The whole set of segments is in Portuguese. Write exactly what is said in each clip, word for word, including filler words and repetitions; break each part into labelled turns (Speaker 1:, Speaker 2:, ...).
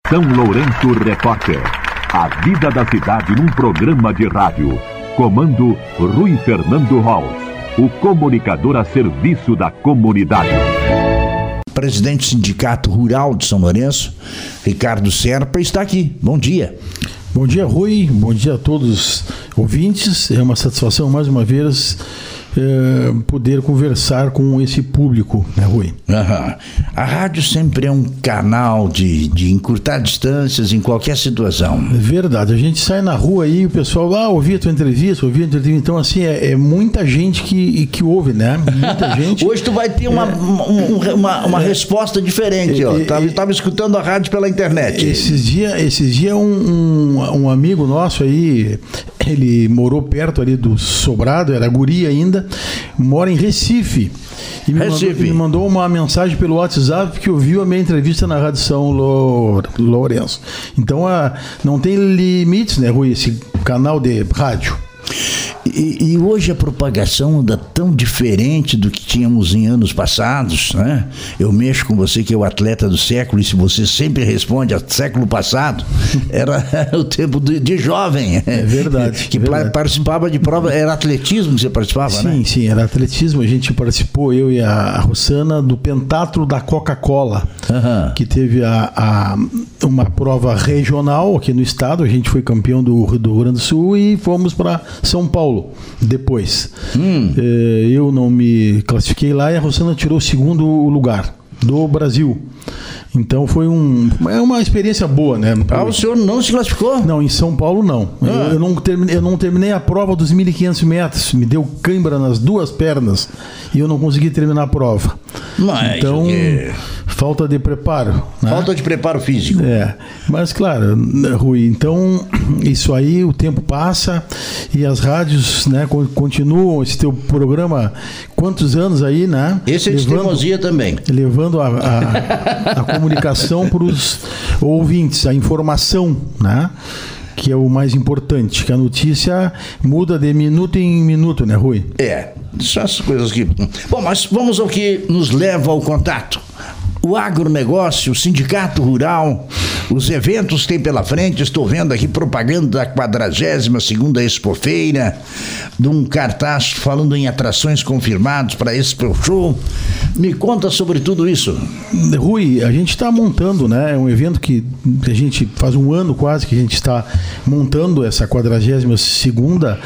Speaker 1: São Lourenço Repórter. A vida da cidade num programa de rádio. Comando Rui Fernando Holz, o comunicador a serviço da comunidade.
Speaker 2: Presidente do Sindicato Rural de São Lourenço, Ricardo Serpa, está aqui. Bom dia.
Speaker 3: Bom dia, Rui. Bom dia a todos os ouvintes. É uma satisfação, mais uma vez, é, poder conversar com esse público, né, Rui?
Speaker 2: Uhum. A rádio sempre é um canal de, de encurtar distâncias em qualquer situação.
Speaker 3: É verdade. A gente sai na rua aí e o pessoal lá ah, ouvia a tua entrevista, ouvia a entrevista. Então, assim, é, é muita gente que, que ouve, né? Muita gente.
Speaker 2: Hoje tu vai ter uma, é, um, uma, uma é, resposta diferente, é, ó. Tava, é, tava escutando a rádio pela internet.
Speaker 3: Esses dias esses dia um, um, um amigo nosso aí, ele morou perto ali do Sobrado, era guri ainda, mora em Recife. E me, Recife. Mandou, me mandou uma mensagem pelo WhatsApp que ouviu a minha entrevista na Rádio São Lourenço. Então, a, não tem limites, né, Rui, esse canal de rádio.
Speaker 2: E, e hoje a propagação anda tão diferente do que tínhamos em anos passados, né? Eu mexo com você que é o atleta do século, e se você sempre responde a século passado, era o tempo de, de jovem.
Speaker 3: É verdade.
Speaker 2: Que
Speaker 3: é verdade.
Speaker 2: Participava de prova, era atletismo que você participava,
Speaker 3: sim,
Speaker 2: né?
Speaker 3: Sim, sim, era atletismo. A gente participou, eu e a Rossana, do pentatlo da Coca-Cola, uhum. que teve a, a, uma prova regional aqui no estado. A gente foi campeão do, do Rio Grande do Sul e fomos para São Paulo depois. Hum. É, eu não me classifiquei lá e a Rossana tirou o segundo lugar do Brasil. Então foi um, é uma experiência boa, né?
Speaker 2: Ah, o senhor não se classificou?
Speaker 3: Não, em São Paulo não. Ah. Eu, eu, não terminei, eu não terminei a prova dos mil e quinhentos metros. Me deu cãibra nas duas pernas e eu não consegui terminar a prova.
Speaker 2: Mas
Speaker 3: então,
Speaker 2: que...
Speaker 3: falta de preparo. Né?
Speaker 2: Falta de preparo físico.
Speaker 3: É, mas claro, Rui, então isso aí, o tempo passa e as rádios, né, continuam esse teu programa, quantos anos aí, né?
Speaker 2: Esse é de teimosia também.
Speaker 3: Levando a, a, a comunicação para os ouvintes, a informação, né? Que é o mais importante, que a notícia muda de minuto em minuto, né, Rui?
Speaker 2: É, são as coisas que... Bom, mas vamos ao que nos leva ao contato. O agronegócio, o sindicato rural, os eventos tem pela frente. Estou vendo aqui propaganda da quadragésima segunda Expofeira, de um cartaz falando em atrações confirmadas para Expo Show. Me conta sobre tudo isso.
Speaker 3: Rui, a gente está montando, né? É um evento que a gente faz um ano quase que a gente está montando essa quadragésima segunda,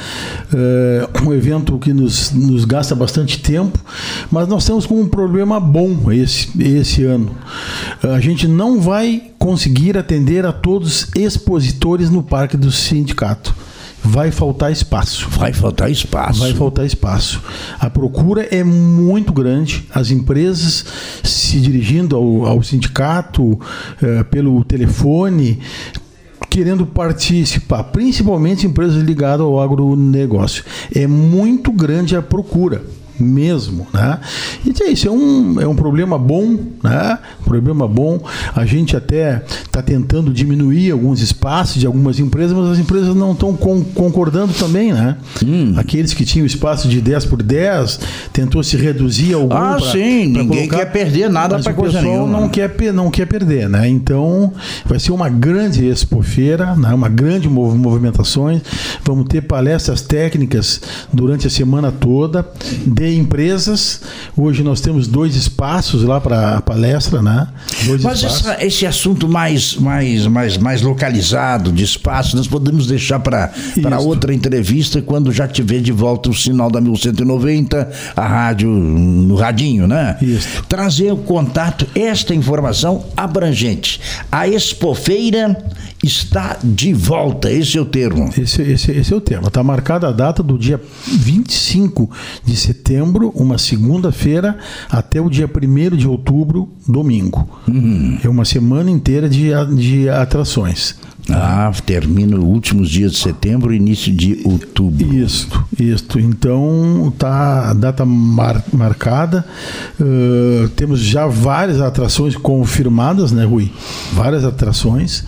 Speaker 3: é um evento que nos, nos gasta bastante tempo, mas nós temos como um problema bom esse, esse ano. A gente não vai conseguir atender a todos os expositores no parque do sindicato. Vai faltar espaço.
Speaker 2: Vai faltar espaço.
Speaker 3: Vai faltar espaço. A procura é muito grande. As empresas se dirigindo ao, ao sindicato eh, pelo telefone, querendo participar, principalmente empresas ligadas ao agronegócio. É muito grande a procura. Mesmo, né? Então isso é um, é um problema bom, né? Um problema bom. A gente até está tentando diminuir alguns espaços de algumas empresas, mas as empresas não estão com, concordando também, né? Hum. Aqueles que tinham espaço de dez por dez, tentou se reduzir algum.
Speaker 2: Ah, pra, sim, pra ninguém colocar, quer perder nada para coisa nenhuma.
Speaker 3: Não quer, não quer perder, né? Então vai ser uma grande expofeira, né? Uma grande mov- movimentações. Vamos ter palestras técnicas durante a semana toda de empresas. Hoje nós temos dois espaços lá para a palestra, né? Dois
Speaker 2: Mas essa, esse assunto mais, mais, mais, mais localizado de espaço, nós podemos deixar para outra entrevista quando já tiver de volta o sinal da mil cento e noventa, a rádio, no radinho, né?
Speaker 3: Isso.
Speaker 2: Trazer o contato, esta informação abrangente. A Expofeira está de volta, esse é o termo.
Speaker 3: Esse, esse, esse é o termo. Está marcada a data do dia vinte e cinco de setembro, uma segunda-feira, até o dia primeiro de outubro, domingo. Uhum. É uma semana inteira de, de atrações.
Speaker 2: Ah, termina os últimos dias de setembro, início de outubro.
Speaker 3: Isso, isso. Então, tá a data mar, marcada. Uh, temos já várias atrações confirmadas, né, Rui? Várias atrações.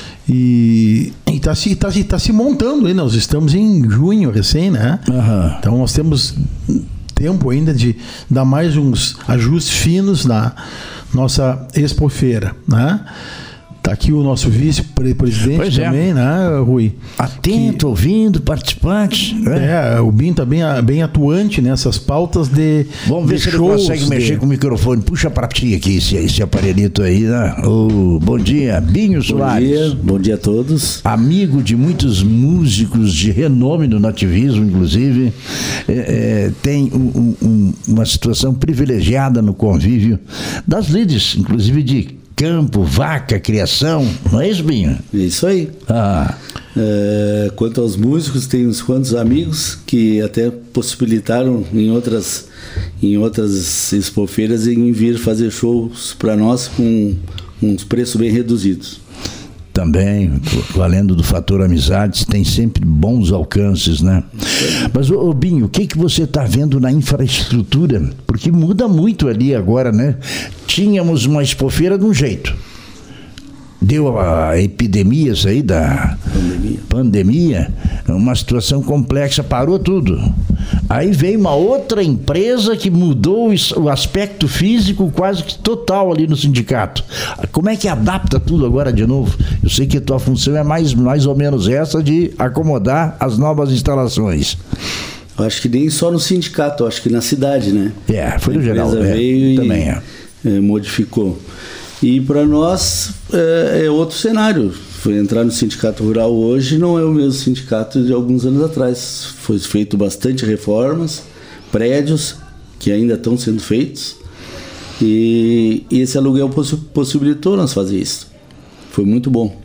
Speaker 3: E está se, tá, tá se montando aí, nós estamos em junho recém, né? Uhum. Então nós temos tempo ainda de dar mais uns ajustes finos na nossa expofeira, né? Está aqui o nosso vice-presidente também, é. né, Rui?
Speaker 2: Atento, que, ouvindo, participante.
Speaker 3: É, é o Binho está bem, bem atuante nessas pautas de
Speaker 2: Vamos ver
Speaker 3: de
Speaker 2: se
Speaker 3: shows,
Speaker 2: ele consegue
Speaker 3: de...
Speaker 2: mexer com o microfone. Puxa para ti aqui esse, esse aparelhito aí, né? Oh, bom dia, Binho Soares.
Speaker 4: Bom dia, bom dia a todos.
Speaker 2: Amigo de muitos músicos de renome no nativismo, inclusive. É, é, tem um, um, uma situação privilegiada no convívio das lides, inclusive de campo, vaca, criação, não é isso, Binho?
Speaker 4: É isso aí.
Speaker 2: Ah.
Speaker 4: É, quanto aos músicos, tem uns quantos amigos que até possibilitaram em outras, em outras expofeiras em vir fazer shows para nós com uns preços bem reduzidos.
Speaker 2: Também, valendo do fator amizades, tem sempre bons alcances, né? Mas, ô, ô Binho, o que, que você está vendo na infraestrutura? Porque muda muito ali agora, né? Tínhamos uma expofeira de um jeito. Deu a epidemia, isso aí da pandemia. pandemia, uma situação complexa, parou tudo. Aí veio uma outra empresa que mudou o aspecto físico quase que total ali no sindicato. Como é que adapta tudo agora de novo? Eu sei que a tua função é mais, mais ou menos essa de acomodar as novas instalações.
Speaker 4: Eu acho que nem só no sindicato, acho que na cidade, né?
Speaker 2: É, foi no geral.
Speaker 4: A empresa
Speaker 2: é,
Speaker 4: veio
Speaker 2: também
Speaker 4: e
Speaker 2: é.
Speaker 4: É, modificou. E para nós é, é outro cenário. Foi entrar no sindicato rural hoje não é o mesmo sindicato de alguns anos atrás. Foi feito bastante reformas, prédios que ainda estão sendo feitos, e, e esse aluguel possi- possibilitou nós fazer isso. Foi muito bom.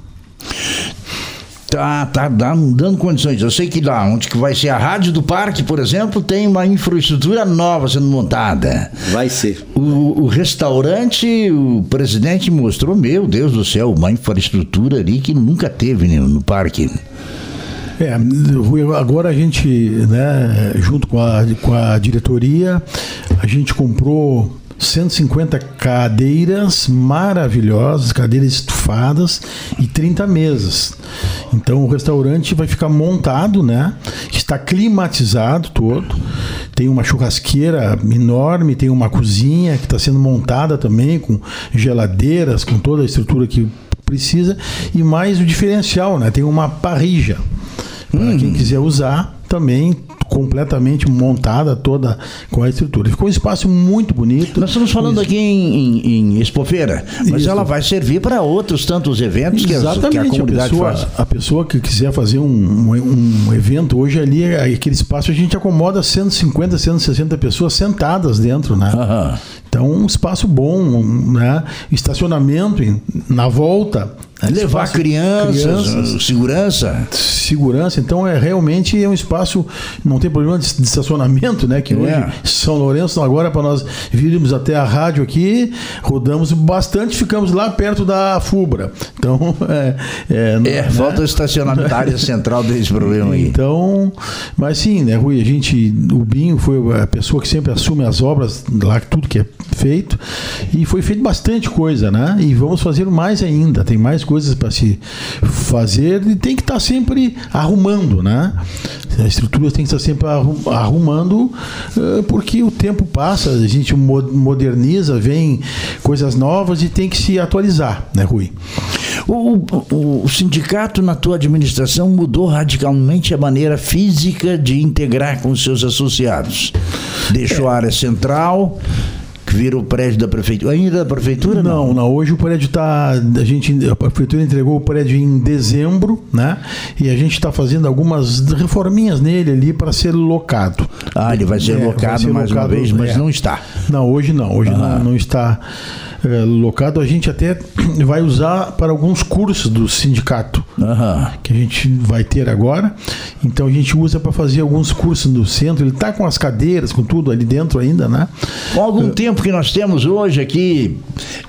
Speaker 2: Tá, tá dando, dando condições. Eu sei que lá onde que vai ser a rádio do parque, por exemplo, tem uma infraestrutura nova sendo montada.
Speaker 4: Vai ser.
Speaker 2: O, o restaurante, o presidente mostrou, meu Deus do céu, uma infraestrutura ali que nunca teve no, no parque.
Speaker 3: É, agora a gente, né, junto com a, com a diretoria, a gente comprou cento e cinquenta cadeiras maravilhosas, cadeiras estufadas e trinta mesas. Então o restaurante vai ficar montado, né? Está climatizado todo. Tem uma churrasqueira enorme, tem uma cozinha que está sendo montada também com geladeiras, com toda a estrutura que precisa, e mais o diferencial, né? Tem uma parrilla para hum. quem quiser usar também, completamente montada toda com a estrutura. Ficou um espaço muito bonito.
Speaker 2: Nós estamos falando aqui em, em, em Expofeira, mas Isso. ela vai servir para outros tantos eventos que,
Speaker 3: Exatamente,
Speaker 2: que a comunidade
Speaker 3: a pessoa,
Speaker 2: faz.
Speaker 3: A pessoa que quiser fazer um, um, um evento hoje ali, aquele espaço a gente acomoda cento e cinquenta, cento e sessenta pessoas sentadas dentro, né? Uhum. Então, um espaço bom, né? Estacionamento na volta.
Speaker 2: Levar espaço, crianças, crianças, segurança.
Speaker 3: Segurança, então é realmente é um espaço, não tem problema de, de estacionamento, né? Que é. hoje São Lourenço, agora para nós virmos até a rádio aqui, rodamos bastante, ficamos lá perto da Fubra. Então, é. É,
Speaker 2: é
Speaker 3: né?
Speaker 2: falta o estacionamento da área central desse problema aí.
Speaker 3: Então, mas sim, né, Rui? A gente, o Binho foi a pessoa que sempre assume as obras lá, tudo que é feito, e foi feito bastante coisa, né? E vamos fazer mais ainda, tem mais coisas para se fazer e tem que estar sempre arrumando, né? A estrutura tem que estar sempre arrumando, porque o tempo passa, a gente moderniza, vem coisas novas e tem que se atualizar, né, Rui?
Speaker 2: O, o, o sindicato na tua administração mudou radicalmente a maneira física de integrar com os seus associados. Deixou é. a área central, que vira o prédio da prefeitura. Ainda da prefeitura?
Speaker 3: Não, não, não. Hoje o prédio está. A gente, a prefeitura entregou o prédio em dezembro, né? E a gente está fazendo algumas reforminhas nele ali para ser locado.
Speaker 2: Ah, ele vai ser é, locado vai ser mais locado, uma vez, mas é. não está.
Speaker 3: Não, hoje não. Hoje ah. não, não está é, locado. A gente até vai usar para alguns cursos do sindicato, ah. que a gente vai ter agora. Então a gente usa para fazer alguns cursos no centro. Ele está com as cadeiras, com tudo ali dentro ainda, né?
Speaker 2: Com algum é. tempo que nós temos hoje aqui,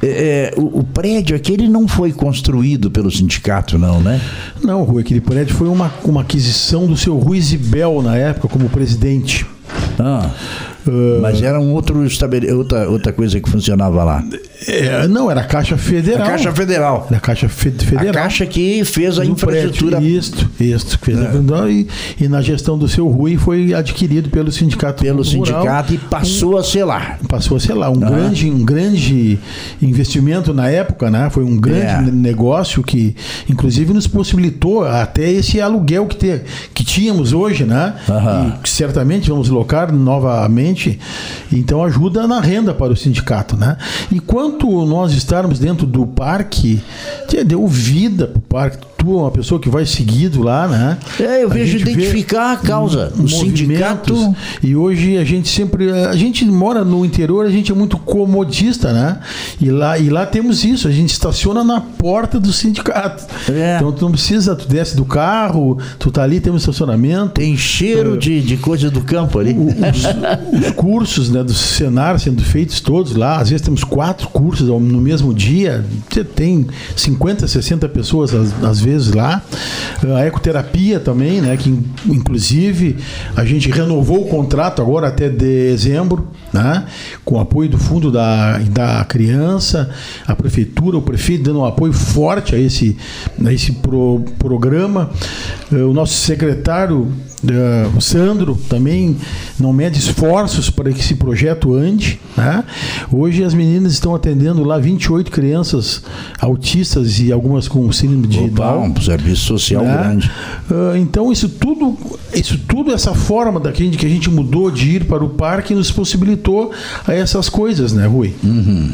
Speaker 2: é, o, o prédio aquele não foi construído pelo sindicato, não, né?
Speaker 3: Não, Rui, aquele prédio foi uma, uma aquisição do seu Rui Zibel na época como presidente.
Speaker 2: Ah.
Speaker 3: Uh,
Speaker 2: Mas era um outro estabele... outra, outra coisa que funcionava lá.
Speaker 3: É, não, era a Caixa Federal.
Speaker 2: A Caixa Federal.
Speaker 3: Era a Caixa fe- Federal.
Speaker 2: A Caixa que fez a
Speaker 3: No
Speaker 2: infraestrutura.
Speaker 3: prédio, Isso, isso. Fez
Speaker 2: É.
Speaker 3: a, e, e na gestão do seu Rui foi adquirido pelo Sindicato
Speaker 2: Pelo
Speaker 3: Rural.
Speaker 2: sindicato e passou a ser lá.
Speaker 3: Passou a ser lá, um,
Speaker 2: Ah.
Speaker 3: grande, um grande investimento na época, né? Foi um grande
Speaker 2: É.
Speaker 3: ne- negócio que, inclusive, nos possibilitou até esse aluguel que, te, que tínhamos hoje, né?
Speaker 2: Aham.
Speaker 3: E que certamente vamos locar novamente. Então, ajuda na renda para o sindicato, né? Enquanto nós estarmos dentro do parque, tia, deu vida para o parque. Tu é uma pessoa que vai seguido lá, né?
Speaker 2: É, eu
Speaker 3: A
Speaker 2: vejo
Speaker 3: gente vê
Speaker 2: identificar a causa. O sindicato.
Speaker 3: movimentos. E hoje a gente sempre. A gente mora no interior, a gente é muito comodista, né? E lá, e lá temos isso, a gente estaciona na porta do sindicato.
Speaker 2: É.
Speaker 3: Então tu não precisa, tu desce do carro, tu tá ali, tem um estacionamento.
Speaker 2: Tem cheiro de, de coisa do campo ali.
Speaker 3: O- Os, os cursos, né, do Senar sendo feitos todos lá, às vezes temos quatro cursos ao- no mesmo dia, você tem cinquenta, sessenta pessoas às, às vezes lá. A ecoterapia também, né, que in- inclusive a gente renovou o contrato agora até dezembro, né, com apoio do Fundo da, da Criança, a Prefeitura, o prefeito dando um apoio forte a esse, a esse pro, programa. Eh, O nosso secretário, eh, o Sandro, também não mede esforços para que esse projeto ande, né? Hoje as meninas estão atendendo lá vinte e oito crianças autistas e algumas com síndrome de
Speaker 2: Opa,
Speaker 3: Down.
Speaker 2: um serviço social
Speaker 3: né?
Speaker 2: grande.
Speaker 3: Ah, então isso tudo, isso tudo, essa forma da que a gente, que a gente mudou de ir para o parque nos possibilitou a essas coisas, né, Rui?
Speaker 2: Uhum.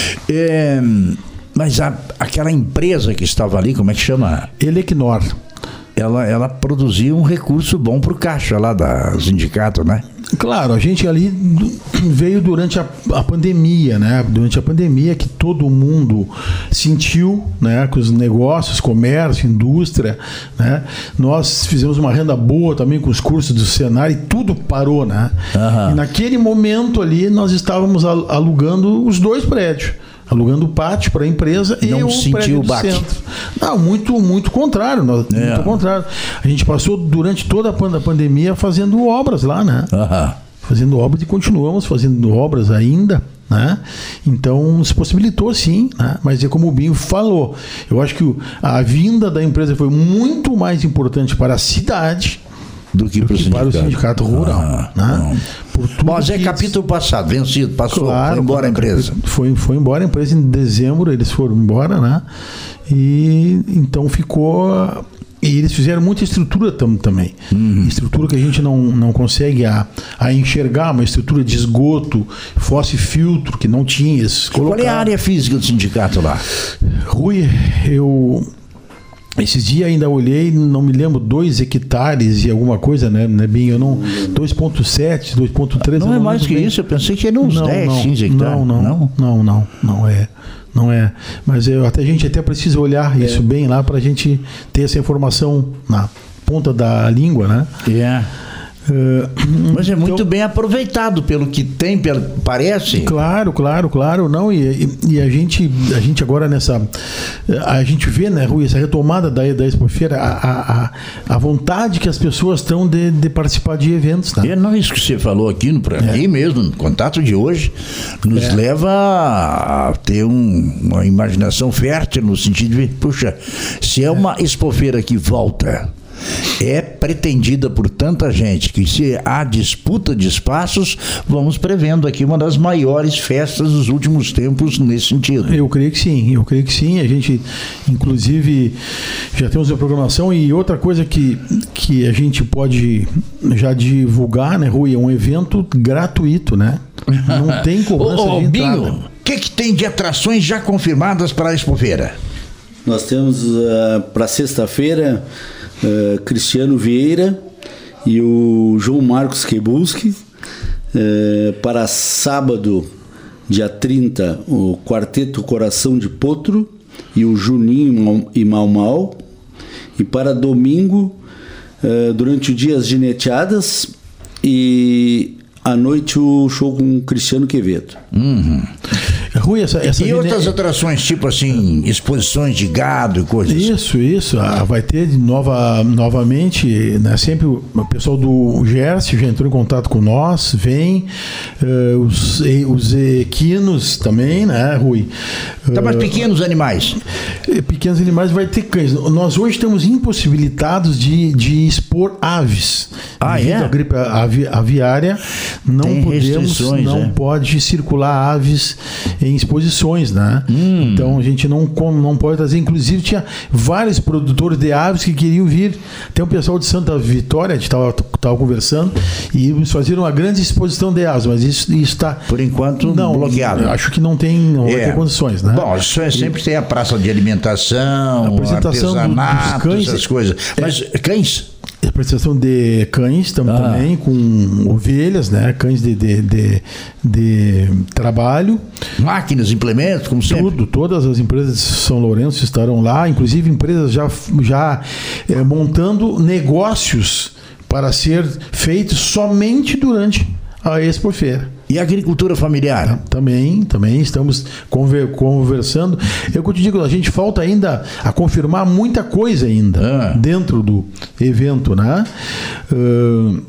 Speaker 2: É, mas a- aquela empresa que estava ali, como é que chama?
Speaker 3: Elequinor.
Speaker 2: Ela, ela produzia um recurso bom para o caixa lá do sindicato, né?
Speaker 3: Claro, a gente ali du- veio durante a, a pandemia, né? Durante a pandemia que todo mundo sentiu, né? Com os negócios, comércio, indústria, né? Nós fizemos uma renda boa também com os cursos do Senar e tudo parou, né?
Speaker 2: Aham.
Speaker 3: E naquele momento ali nós estávamos al- alugando os dois prédios. Alugando o pátio para a empresa e
Speaker 2: Não
Speaker 3: o
Speaker 2: sentiu
Speaker 3: prédio
Speaker 2: o
Speaker 3: do
Speaker 2: baque?
Speaker 3: centro. Não, muito, muito contrário. Nós,
Speaker 2: É.
Speaker 3: Muito contrário. A gente passou durante toda a pan- pandemia fazendo obras lá, né?
Speaker 2: Aham.
Speaker 3: Fazendo obras e continuamos fazendo obras ainda, né? Então nos possibilitou sim, né? Mas é como o Binho falou, eu acho que o- a vinda da empresa foi muito mais importante para a cidade
Speaker 2: Do que,
Speaker 3: do
Speaker 2: pro
Speaker 3: que para o sindicato rural,
Speaker 2: Ah,
Speaker 3: né?
Speaker 2: bom.
Speaker 3: Por tudo
Speaker 2: Mas é
Speaker 3: que-
Speaker 2: capítulo passado, vencido, passou,
Speaker 3: Claro,
Speaker 2: foi embora a empresa.
Speaker 3: Foi, foi embora a empresa em dezembro, eles foram embora, né? E então ficou. E eles fizeram muita estrutura tam, também.
Speaker 2: Uhum.
Speaker 3: Estrutura que a gente não, não consegue a, a enxergar, uma estrutura de esgoto, fosse e filtro, que não tinha. Eles
Speaker 2: Qual é a
Speaker 3: colocaram.
Speaker 2: área física do sindicato lá?
Speaker 3: Rui, eu. Esses dias ainda olhei, não me lembro, dois hectares e alguma coisa, né, né Binho? Eu não. dois ponto sete, dois ponto três.
Speaker 2: Não
Speaker 3: eu
Speaker 2: é mais
Speaker 3: lembro
Speaker 2: que
Speaker 3: bem.
Speaker 2: isso, eu pensei que era uns
Speaker 3: Não,
Speaker 2: dez,
Speaker 3: não,
Speaker 2: quinze hectares.
Speaker 3: não, não,
Speaker 2: não?
Speaker 3: não, não, não é, não é. Mas eu, até a gente até precisa olhar isso bem lá para a gente ter essa informação na ponta da língua, né?
Speaker 2: É.
Speaker 3: Eh,
Speaker 2: Mas é muito
Speaker 3: então-
Speaker 2: bem aproveitado pelo que tem, pelo, parece.
Speaker 3: Claro, claro, claro, não, e, e, e a gente, a gente agora nessa, a gente vê, né, Rui, essa retomada da, da Expofeira, a, a, a, a vontade que as pessoas estão de, de participar de eventos, né?
Speaker 2: É, não, isso que você falou aqui, no, pra mim mesmo, no contato de hoje, nos
Speaker 3: É.
Speaker 2: leva a ter um- uma imaginação fértil no sentido de, puxa, se é uma expofeira que volta, é pretendida por tanta gente que se há disputa de espaços, vamos prevendo aqui uma das maiores festas dos últimos tempos nesse sentido.
Speaker 3: Eu creio que sim, eu creio que sim. A gente, inclusive, já temos a programação e outra coisa que, que a gente pode já divulgar, né, Rui, é um evento gratuito, né? Não tem cobrança
Speaker 2: Ô, ô,
Speaker 3: de
Speaker 2: Binho,
Speaker 3: entrada.
Speaker 2: o que, que tem de atrações já confirmadas para a expofeira?
Speaker 4: Nós temos uh, para sexta-feira uh, Cristiano Vieira e o João Marcos Kebulski. Uh, para sábado, dia trinta, o Quarteto Coração de Potro e o Juninho e Mau Mau. E para domingo, uh, durante o dia, as gineteadas e à noite o show com o Cristiano Quevedo.
Speaker 2: Uhum.
Speaker 3: Rui, essa, essa
Speaker 2: E outras
Speaker 3: vine...
Speaker 2: atrações, tipo assim, exposições de gado e coisas.
Speaker 3: Isso, isso. Ah, vai ter de nova, novamente, né, sempre o, o pessoal do Gerce já entrou em contato com nós, vem, uh, os, os equinos também, né, Rui?
Speaker 2: Tá, mas
Speaker 3: Uh,
Speaker 2: pequenos animais.
Speaker 3: Pequenos animais vai ter cães. Nós hoje estamos impossibilitados de, de expor aves.
Speaker 2: Ah,
Speaker 3: Devido
Speaker 2: é?
Speaker 3: à gripe avi, aviária, não
Speaker 2: Tem
Speaker 3: podemos, não
Speaker 2: é?
Speaker 3: pode circular aves em exposições, né?
Speaker 2: Hum.
Speaker 3: Então a gente não, não pode trazer. Inclusive tinha vários produtores de aves que queriam vir. Tem um pessoal de Santa Vitória, a gente estava conversando, e eles faziam uma grande exposição de aves, mas isso está...
Speaker 2: Por enquanto,
Speaker 3: não,
Speaker 2: bloqueado.
Speaker 3: Acho que não tem, não vai
Speaker 2: É.
Speaker 3: ter condições, né?
Speaker 2: Bom, isso é, sempre tem a praça de alimentação,
Speaker 3: A apresentação do-
Speaker 2: artesanato,
Speaker 3: dos cães.
Speaker 2: essas coisas. Mas cães?
Speaker 3: Apresentação de cães tam-
Speaker 2: Ah.
Speaker 3: também, com ovelhas, né? Cães de, de, de, de trabalho.
Speaker 2: Máquinas, implementos, como sempre.
Speaker 3: Tudo, todas as empresas de São Lourenço estarão lá, inclusive empresas já, já eh, montando negócios para ser feitos somente durante a Expo Feira.
Speaker 2: E a agricultura familiar?
Speaker 3: Também, também estamos conver- conversando. Eu que te digo, a gente falta ainda a confirmar muita coisa ainda
Speaker 2: Ah.
Speaker 3: dentro do evento, né? Uh,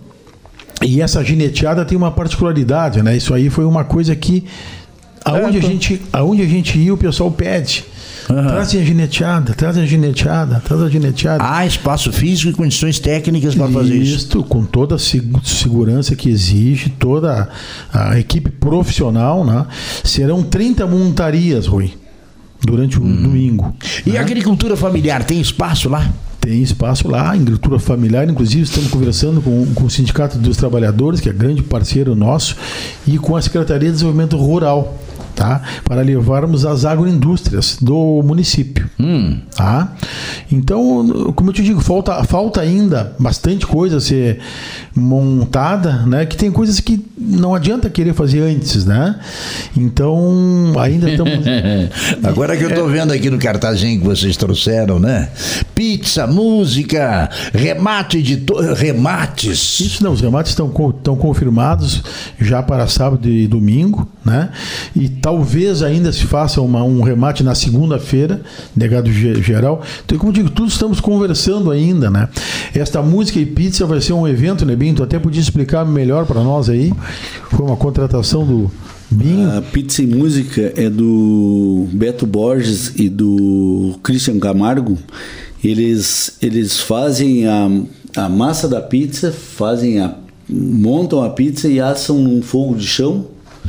Speaker 3: e essa gineteada tem uma particularidade, né? Isso aí foi uma coisa que aonde,
Speaker 2: É, tô-
Speaker 3: a, gente, aonde a gente ia, o pessoal pede.
Speaker 2: Aham.
Speaker 3: Trazem a gineteada, trazem a gineteada, trazem a gineteada.
Speaker 2: Há espaço físico e condições técnicas para fazer isso.
Speaker 3: Isto, com toda a segu- segurança que exige, toda a, a equipe profissional, né? Serão trinta montarias, Rui, durante o domingo.
Speaker 2: E
Speaker 3: né?
Speaker 2: a agricultura familiar tem espaço lá?
Speaker 3: Tem espaço lá, agricultura familiar, inclusive estamos conversando com, com o Sindicato dos Trabalhadores, que é grande parceiro nosso, e com a Secretaria de Desenvolvimento Rural, tá? Para levarmos as agroindústrias do município.
Speaker 2: Hum.
Speaker 3: Tá? Então, como eu te digo, falta, falta ainda bastante coisa a ser montada, né? Que tem coisas que não adianta querer fazer antes, né? Então, ainda estamos...
Speaker 2: Agora que eu estou vendo aqui no cartazinho que vocês trouxeram, né? Pizza, música, remate de to... remates.
Speaker 3: Isso não, os remates estão, co- estão confirmados já para sábado e domingo, né? E talvez ainda se faça uma, um remate na segunda-feira, negado ge- geral. Então, como eu digo, tudo estamos conversando ainda, né? Esta música e pizza vai ser um evento, né, Binho? Tu até podia explicar melhor para nós aí. Foi uma contratação do Binho.
Speaker 4: A pizza e música é do Beto Borges e do Christian Camargo. Eles, eles fazem a, a massa da pizza, fazem a, montam a pizza e assam num fogo de chão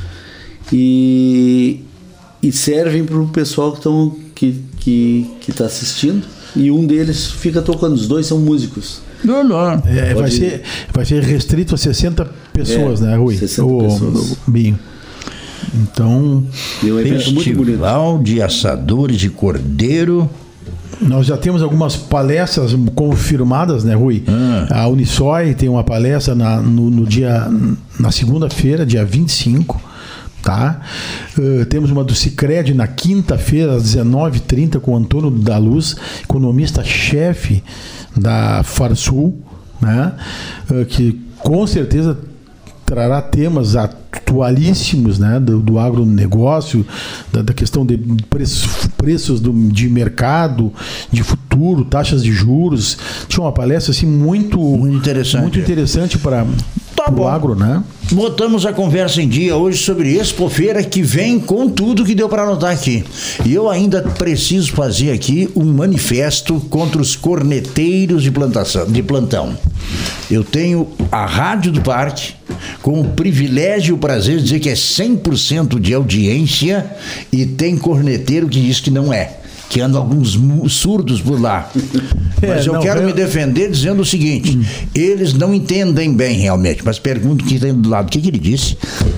Speaker 4: e, e servem para o pessoal que estão que que que está assistindo. E um deles fica tocando. Os dois são músicos.
Speaker 2: Não, não.
Speaker 3: É, vai,
Speaker 4: pode-
Speaker 3: ser, vai ser restrito a sessenta pessoas,
Speaker 4: É,
Speaker 3: né, Rui?
Speaker 4: sessenta
Speaker 3: O-
Speaker 4: pessoas.
Speaker 3: o Binho. Então...
Speaker 4: E um evento muito bonito.
Speaker 2: Festival de assadores de cordeiro.
Speaker 3: Nós já temos algumas palestras confirmadas, né, Rui?
Speaker 2: Ah.
Speaker 3: A Unisoi tem uma palestra na, no, no dia, na segunda-feira, dia vinte e cinco, tá? Uh, temos uma do Sicredi na quinta-feira, às dezenove e trinta, com o Antônio da Luz, economista-chefe da Farsul, né? Uh, que com certeza trará temas atualíssimos, né, do, do agronegócio, da, da questão de preços, preços do, de mercado, de futuro, taxas de juros. Tinha uma palestra assim muito,
Speaker 2: Muito interessante.
Speaker 3: muito interessante para
Speaker 2: Tá
Speaker 3: o
Speaker 2: bom.
Speaker 3: agro, né?
Speaker 2: Botamos a conversa em dia hoje sobre Expo Feira, que vem com tudo que deu para anotar aqui. E eu ainda preciso fazer aqui um manifesto contra os corneteiros de, plantação, de plantão. Eu tenho a Rádio do Parque, com o privilégio e o prazer de dizer que é cem por cento de audiência, e tem corneteiro que diz que não é. Que andam alguns mu- surdos por lá. Mas
Speaker 3: É,
Speaker 2: eu
Speaker 3: não,
Speaker 2: quero
Speaker 3: eu-
Speaker 2: me defender dizendo o seguinte: eles não entendem bem realmente, mas pergunto quem tem do lado, o que, que ele disse?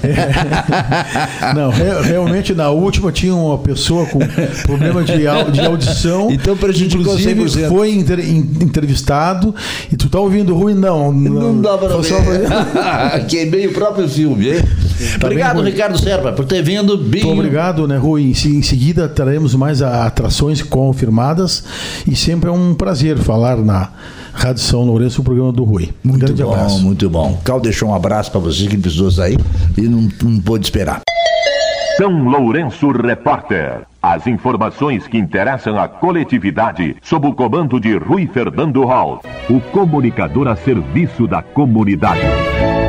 Speaker 3: Não, re- realmente na última tinha uma pessoa com problema de, au- de audição.
Speaker 2: Então prejudicou cem por
Speaker 3: inclusive
Speaker 2: cento.
Speaker 3: foi inter- in- entrevistado e tu tá ouvindo ruim? Não.
Speaker 2: Não dá para
Speaker 3: Foi só-
Speaker 2: ver. Queimei o próprio filme, hein?
Speaker 3: Tá
Speaker 2: Obrigado,
Speaker 3: bem, Rui.
Speaker 2: Ricardo Serpa, por ter vindo. Binho.
Speaker 3: Muito obrigado, né, Rui? Em, se- em seguida traremos mais a- atrações confirmadas e sempre é um prazer falar na Rádio São Lourenço, o programa do Rui. Um
Speaker 2: Muito
Speaker 3: grande
Speaker 2: bom,
Speaker 3: abraço.
Speaker 2: muito bom. Cal deixou um abraço para você que precisou sair e não, não pôde esperar.
Speaker 1: São Lourenço Repórter. As informações que interessam a coletividade sob o comando de Rui Fernando Hall, o comunicador a serviço da comunidade.